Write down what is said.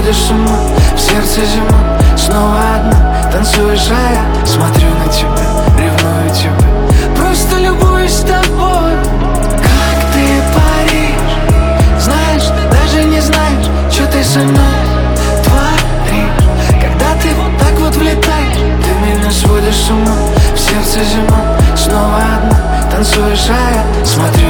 сводишь с ума, в сердце зима, снова одна. Танцуешь, а я смотрю на тебя, ревную тебя, просто любуюсь тобой. Как ты паришь, знаешь, ты даже не знаешь, что ты со мной творишь. Когда ты вот так вот влетаешь, ты меня сводишь с ума, в сердце зима, снова одна. Танцуешь, а я смотрю